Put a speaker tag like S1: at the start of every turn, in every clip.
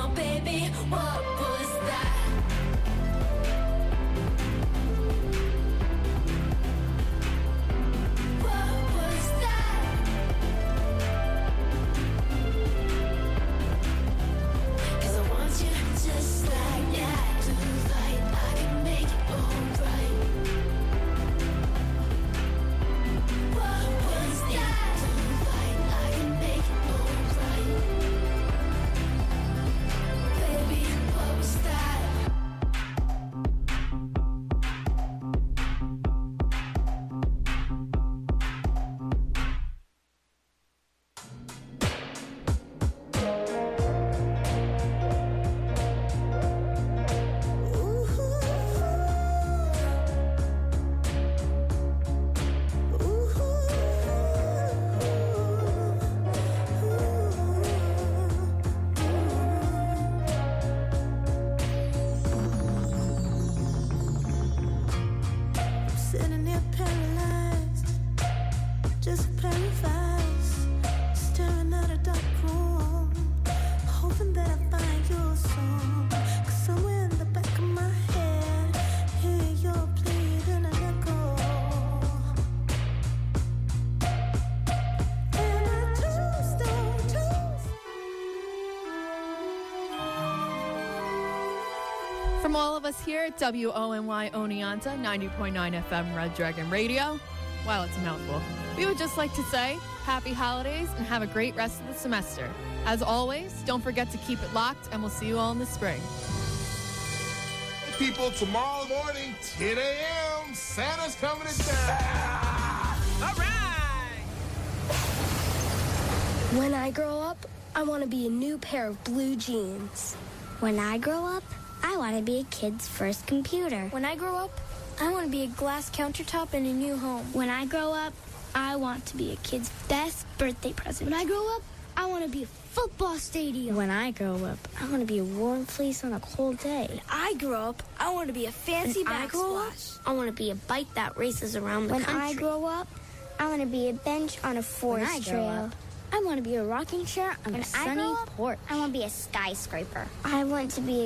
S1: on, baby, what was that? Just like that, tonight I can make it alright. What was that? Tonight I can make it alright. Baby, what was that?
S2: From all of us here at WONY Oneonta, 90.9 FM Red Dragon Radio. Wow, it's a mouthful. We would just like to say happy holidays and have a great rest of the semester. As always, don't forget to keep it locked, and we'll see you all in the spring.
S3: People, tomorrow morning, 10 a.m., Santa's coming to town.
S4: All right!
S5: When I grow up, I want to be a new pair of blue jeans.
S6: When I grow up, I want to be a kid's first computer.
S5: When I grow up, I want to be a glass countertop in a new home.
S6: When I grow up, I want to be a kid's best birthday present.
S5: When I grow up, I want to be a football stadium.
S6: When I grow up, I want to be a warm fleece on a cold day.
S5: When I grow up, I want to be a fancy backsplash.
S6: I want to be a bike that races around the country.
S5: When I grow up,
S6: I want to be a bench on a forest trail.
S5: I want to be a rocking chair on a sunny porch.
S6: I want to be a skyscraper. I want to be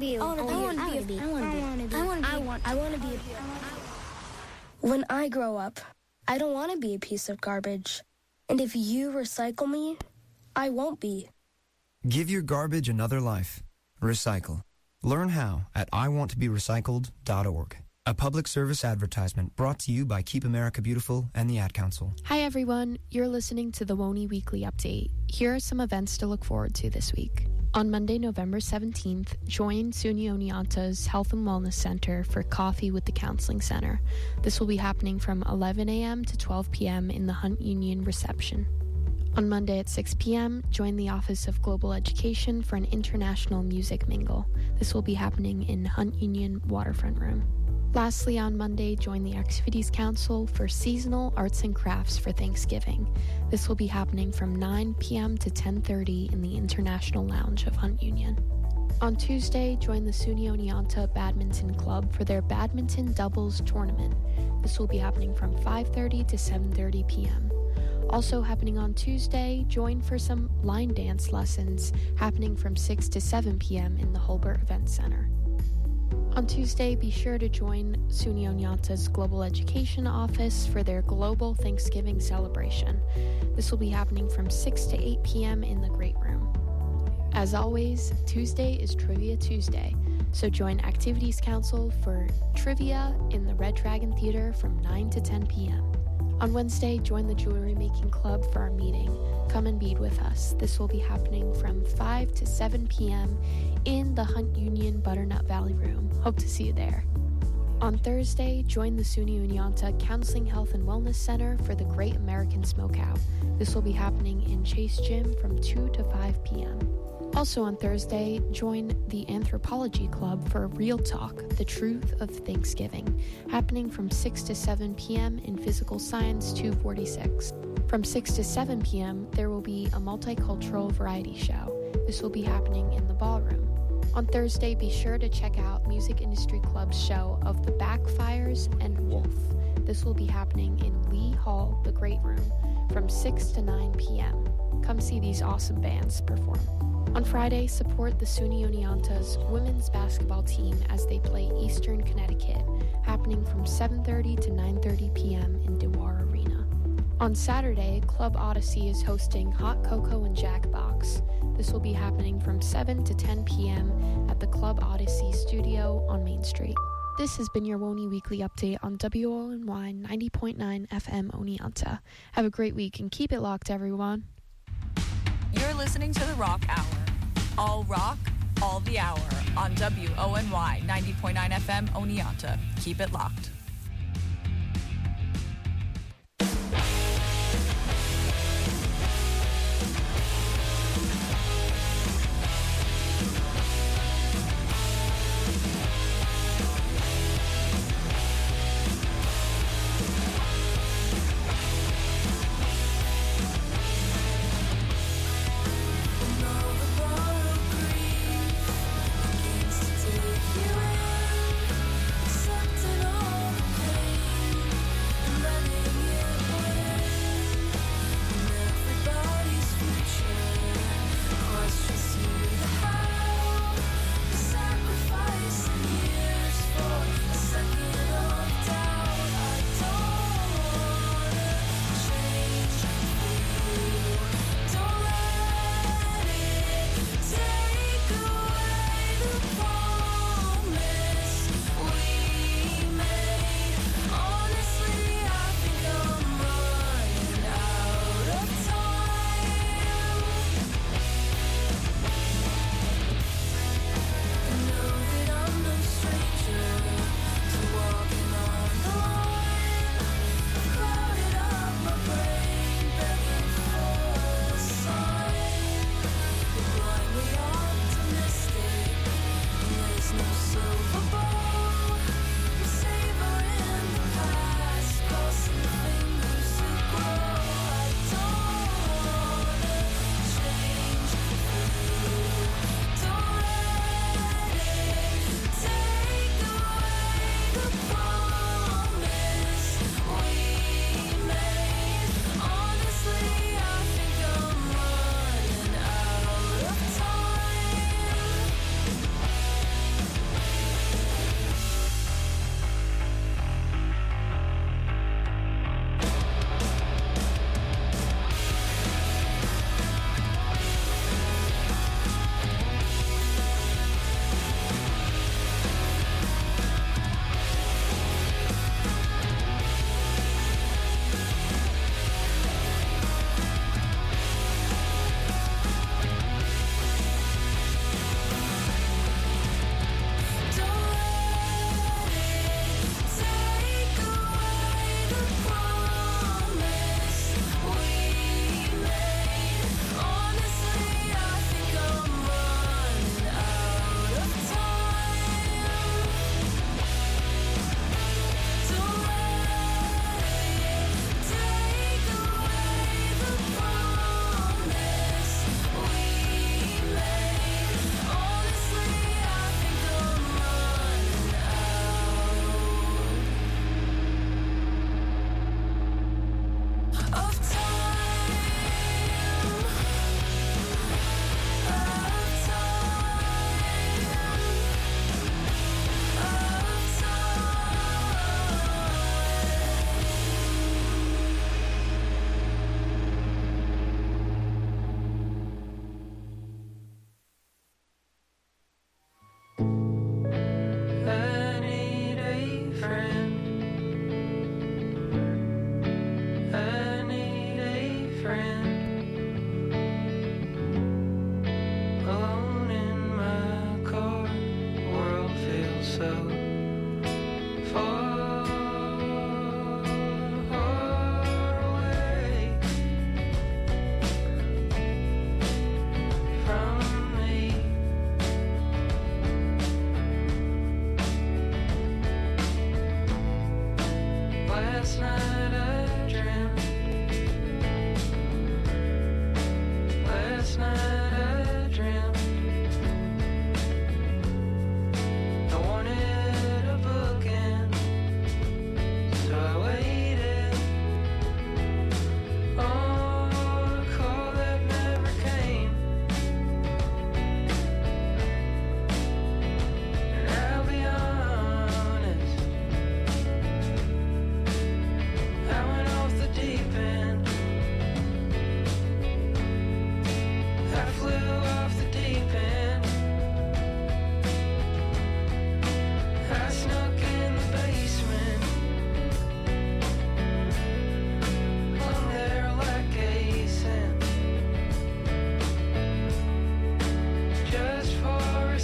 S5: When I grow up, I don't want to be a piece of garbage. And if you recycle me, I won't be.
S7: Give your garbage another life. Recycle. Learn how at iwanttoberecycled.org. A public service advertisement brought to you by Keep America Beautiful and the Ad Council.
S8: Hi everyone, you're listening to the WONY Weekly Update. Here are some events to look forward to this week. On Monday, November 17th, join SUNY Oneonta's Health and Wellness Center for Coffee with the Counseling Center. This will be happening from 11 a.m. to 12 p.m. in the Hunt Union reception. On Monday at 6 p.m., join the Office of Global Education for an international music mingle. This will be happening in Hunt Union Waterfront Room. Lastly, on Monday, join the Activities Council for Seasonal Arts and Crafts for Thanksgiving. This will be happening from 9 p.m. to 10:30 in the International Lounge of Hunt Union. On Tuesday, join the SUNY Oneonta Badminton Club for their Badminton Doubles Tournament. This will be happening from 5:30 to 7:30 p.m. Also happening on Tuesday, join for some line dance lessons happening from 6 to 7 p.m. in the Hulbert Event Center. On Tuesday, be sure to join SUNY Oneonta's Global Education Office for their Global Thanksgiving celebration. This will be happening from 6 to 8 p.m. in the Great Room. As always, Tuesday is Trivia Tuesday, so join Activities Council for trivia in the Red Dragon Theater from 9 to 10 p.m. On Wednesday, join the Jewelry Making Club for our meeting. Come and bead with us. This will be happening from 5 to 7 p.m. in the Hunt Union Butternut Valley Room. Hope to see you there. On Thursday, join the SUNY Oneonta Counseling Health and Wellness Center for the Great American Smokeout. This will be happening in Chase Gym from 2 to 5 p.m. Also on Thursday, join the Anthropology Club for Real Talk, The Truth of Thanksgiving, happening from 6 to 7 p.m. in Physical Science 246. From 6 to 7 p.m., there will be a multicultural variety show. This will be happening in the ballroom. On Thursday, be sure to check out Music Industry Club's show of The Backfires and Wolf. This will be happening in Lee Hall, the Great Room, from 6 to 9 p.m. Come see these awesome bands perform. On Friday, support the SUNY Oneonta's women's basketball team as they play Eastern Connecticut, happening from 7:30 to 9:30 p.m. in Dewar Arena. On Saturday, Club Odyssey is hosting Hot Cocoa and Jackbox. This will be happening from 7 to 10 p.m. at the Club Odyssey studio on Main Street. This has been your WONY Weekly Update on WONY 90.9 FM Oneonta. Have a great week and keep it locked, everyone.
S4: You're listening to The Rock Hour. All rock, all the hour on WONY 90.9 FM Oneonta. Keep it locked.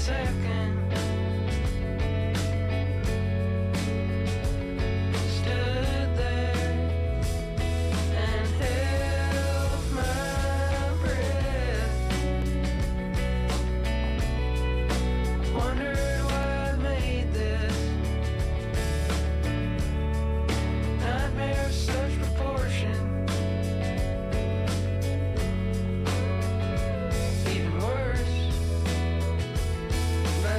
S9: Even worse,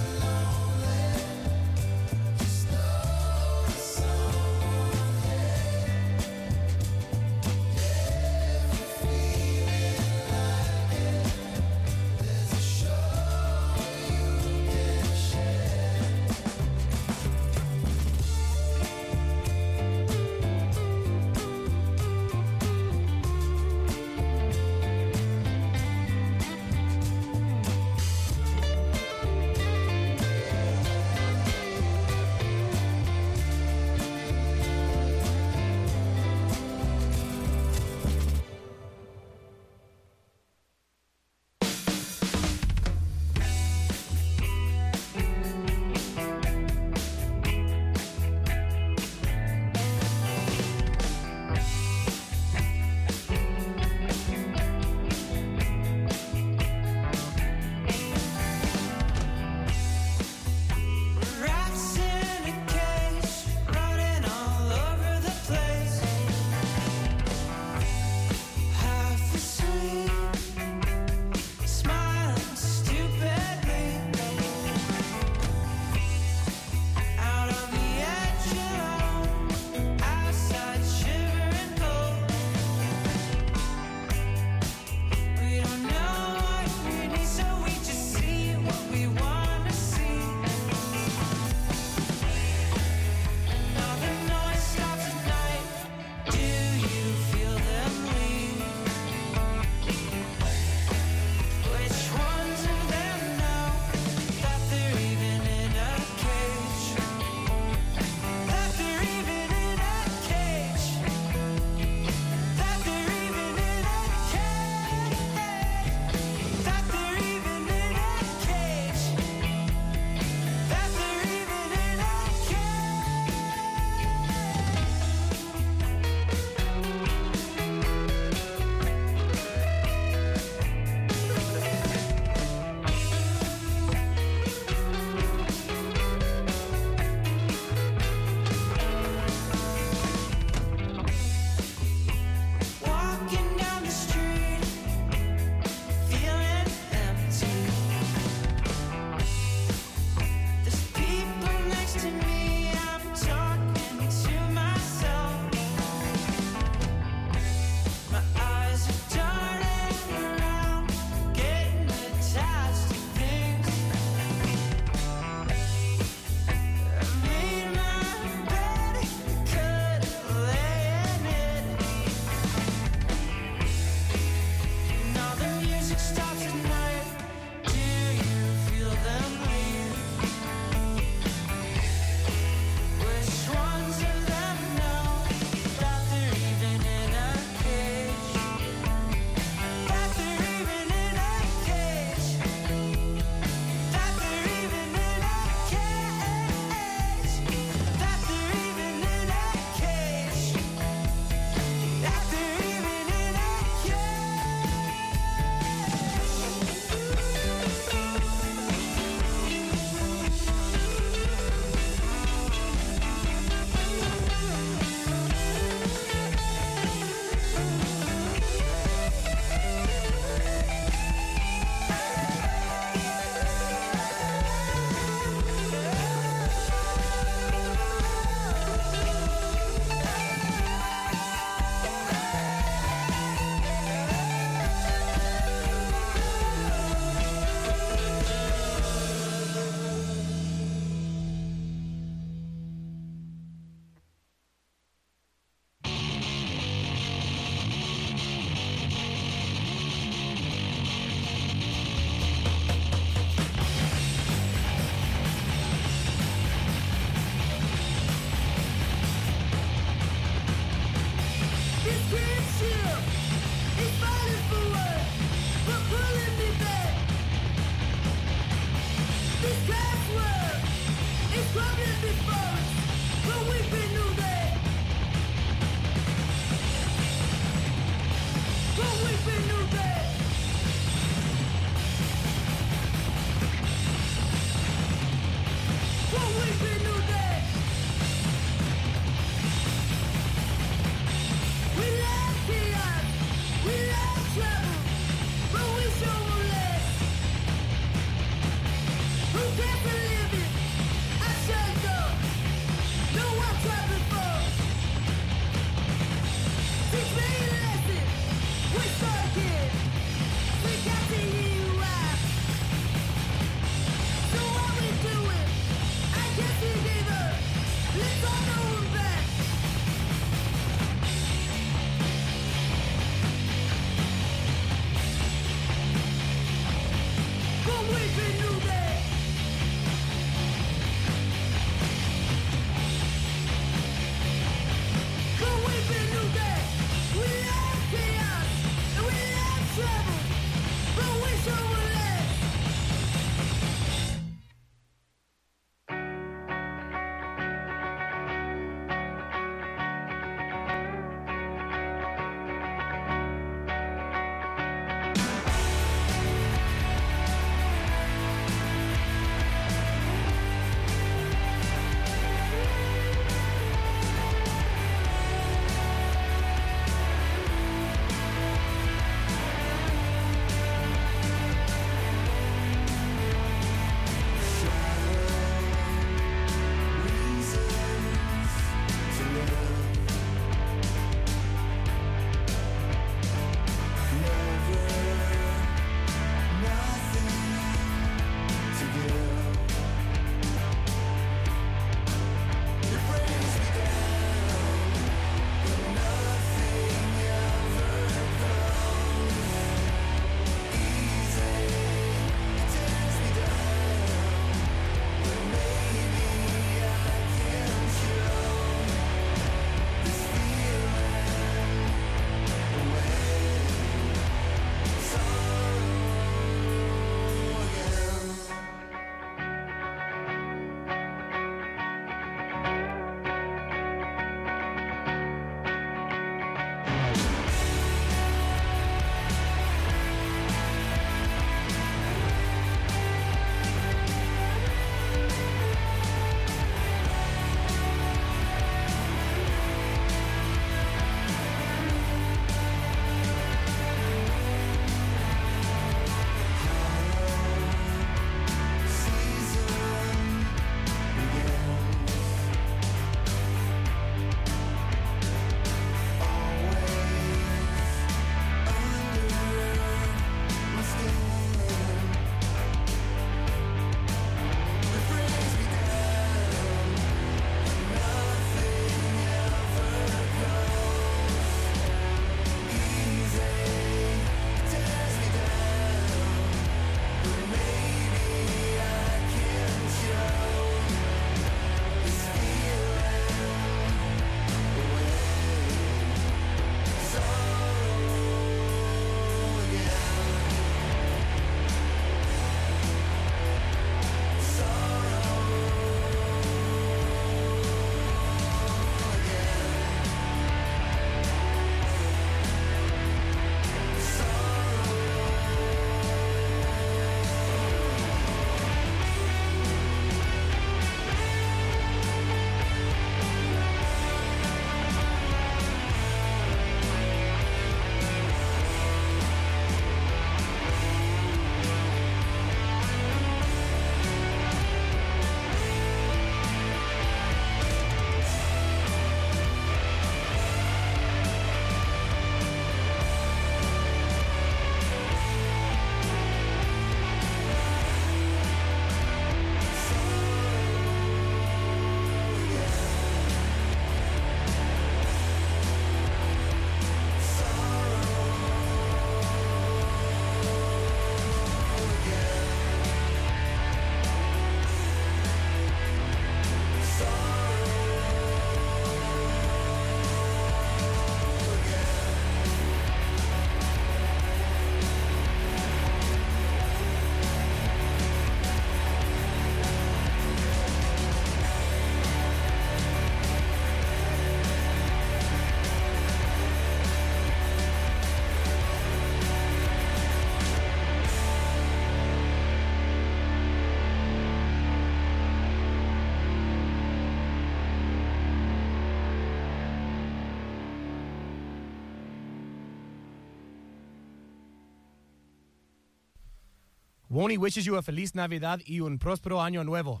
S9: Woney wishes you a feliz Navidad y un próspero año nuevo.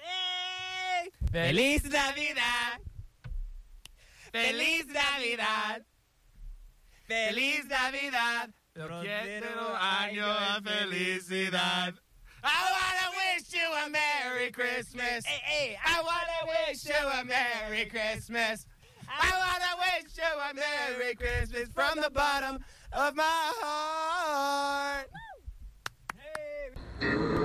S10: ¡Hey! ¡Feliz Navidad! ¡Feliz Navidad! ¡Feliz Navidad! ¡Próspero año de felicidad! I wanna wish you a Merry Christmas. Hey, hey. I wanna wish you a Merry Christmas. I wanna wish you a Merry Christmas from the bottom of my heart. Hey.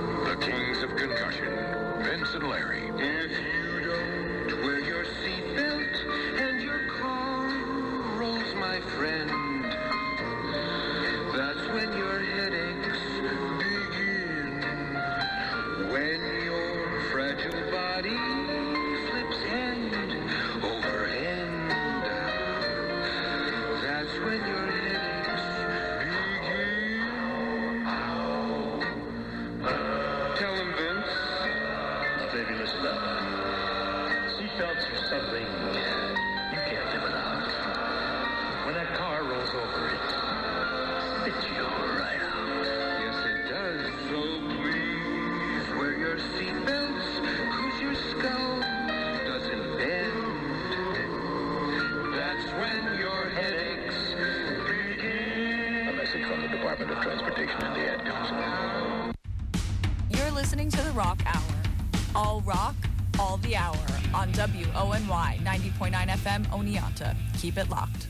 S11: and Larry.
S12: If you don't wear your seatbelt and your car rolls, my friend, that's when your headaches begin. When your fragile body flips hand over hand, that's when your headaches begin. Tell him, Vince.
S11: Now, baby, listen up. Seatbelts are something you can't live without. When that car rolls over, it spits you right out.
S12: Yes, it does. So please wear your seatbelts, 'cause your skull doesn't bend. That's when your headaches begin.
S11: A message from the Department of Transportation and the Ad Council.
S4: You're listening to the Rock Hour. All rock, all the hour on WONY 90.9 FM Oneonta. Keep it locked.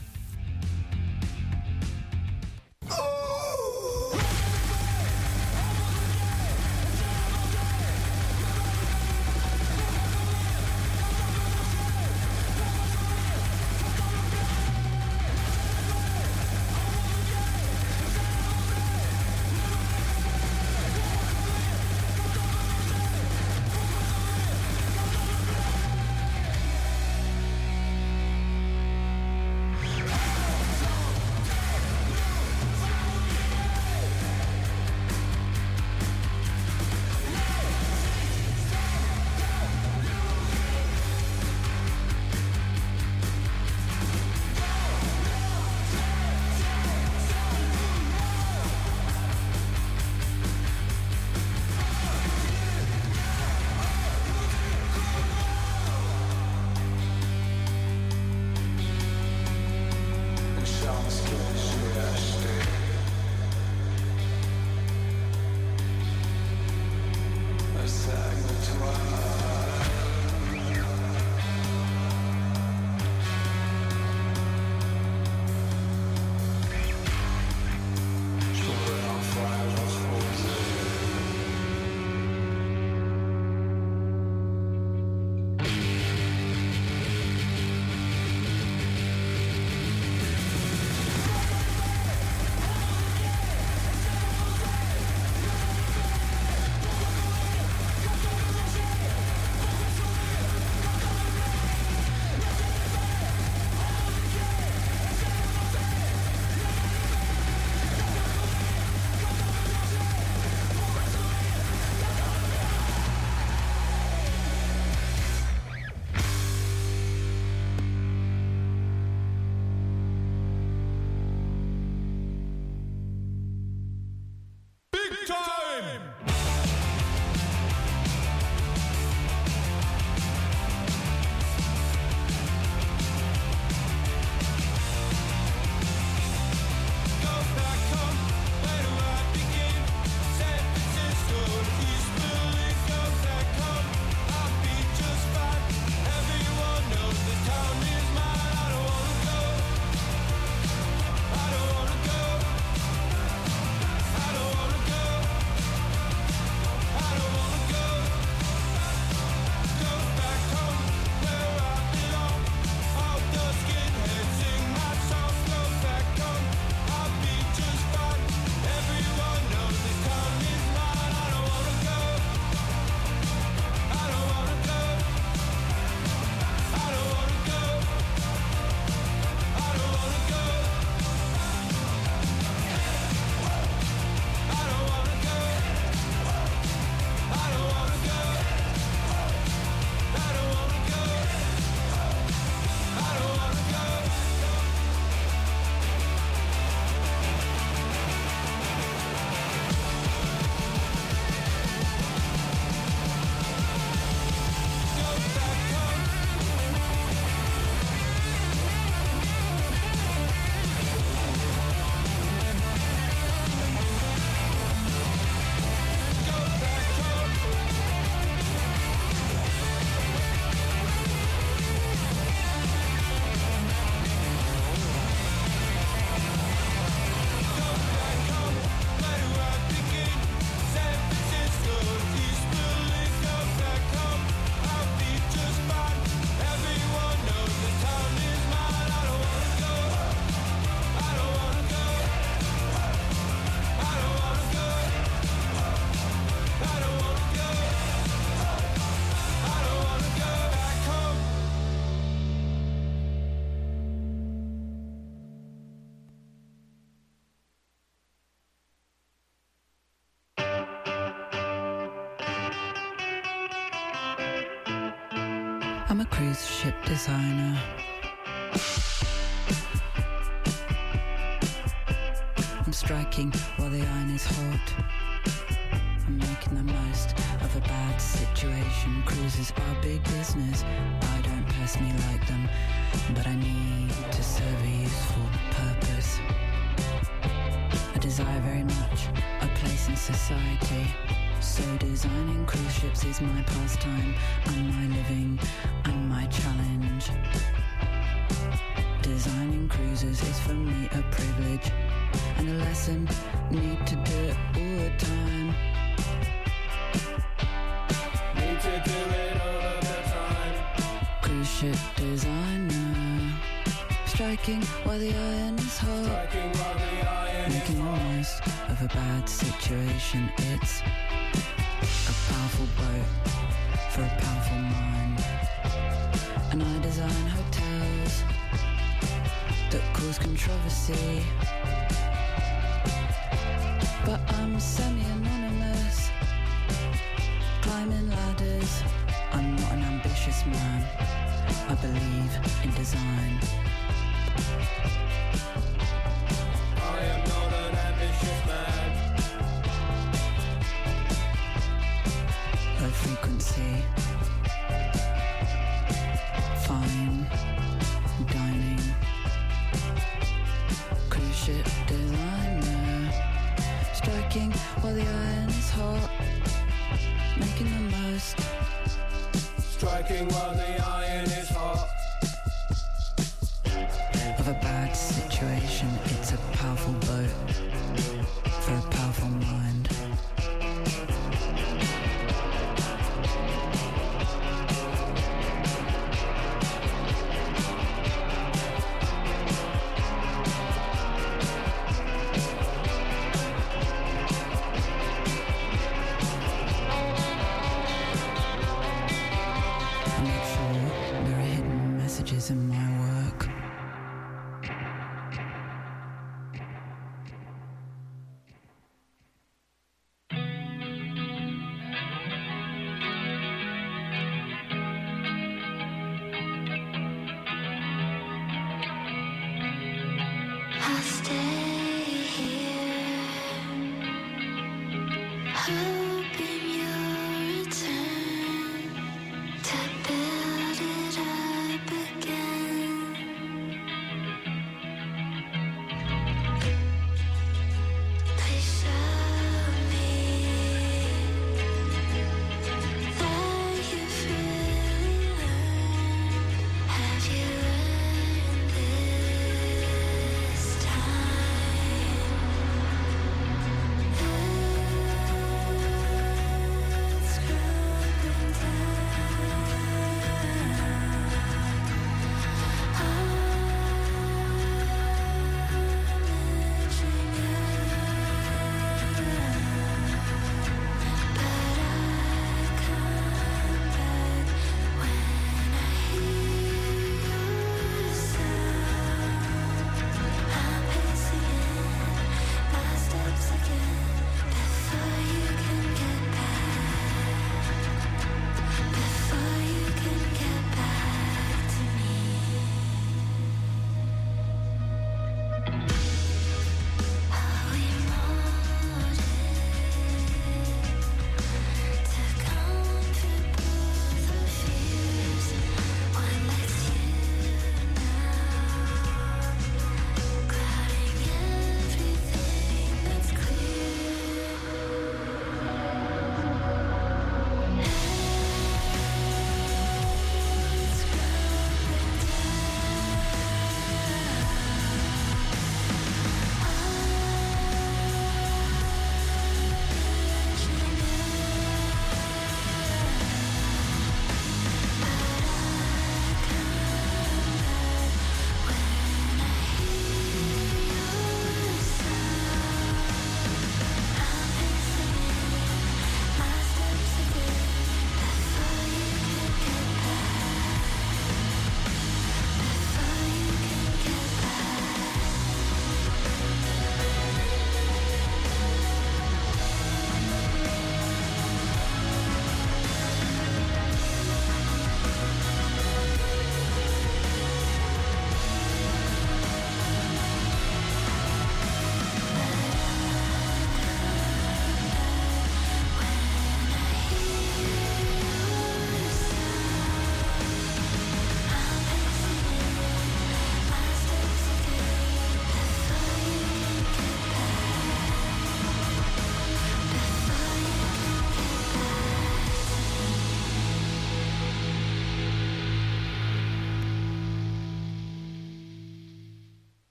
S13: I'm a cruise ship designer. I'm striking while the iron is hot. I'm making the most of a bad situation. Cruises are big business. I don't personally like them, but I need to serve a useful purpose. I desire very much a place in society. So designing cruise ships is my pastime, and my living, and my challenge. Designing cruises is for me a privilege and a lesson. Need to do it all the time. Need to do it all of the time. Cruise ship designer, striking while the iron is hot. Striking while the iron making the most of a bad situation. It's a powerful boat for a powerful mind, and I design hotels that cause controversy. But I'm semi-anonymous, climbing ladders. I'm not an ambitious man, I believe in design. I am not an ambitious man. Low frequency, fine dining, cruise ship designer, striking while the iron is hot, making the most. Striking while the iron is hot. Of a bad situation, it's a powerful boat for a powerful mind. In my work.
S1: I'll stay here, hoping you'll return to build it up again. Please show me that you've really learned. Have you learned this time?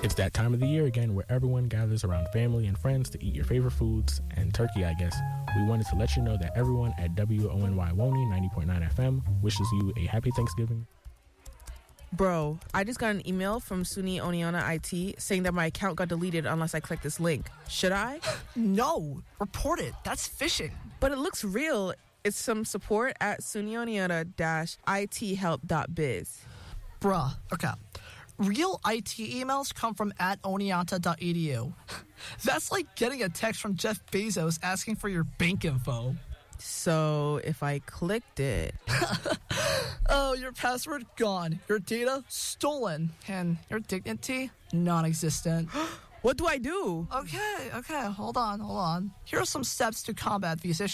S14: It's that time of the year again where everyone gathers around family and friends to eat your favorite foods and turkey, I guess. We wanted to let you know that everyone at WONY Woney 90.9 FM wishes you a happy Thanksgiving.
S15: Bro, I just got an email from SUNY Oneonta IT saying that my account got deleted unless I click this link. Should I?
S16: No, report it. That's phishing.
S15: But it looks real. It's some support at sunyoneonta-ithelp.biz.
S16: Bruh, okay. Real IT emails come from @oneonta.edu. That's like getting a text from Jeff Bezos asking for your bank info.
S15: So if I clicked it...
S16: Oh, your password gone. Your data stolen. And your dignity non-existent.
S15: What do I do?
S16: Okay, hold on. Here are some steps to combat these issues.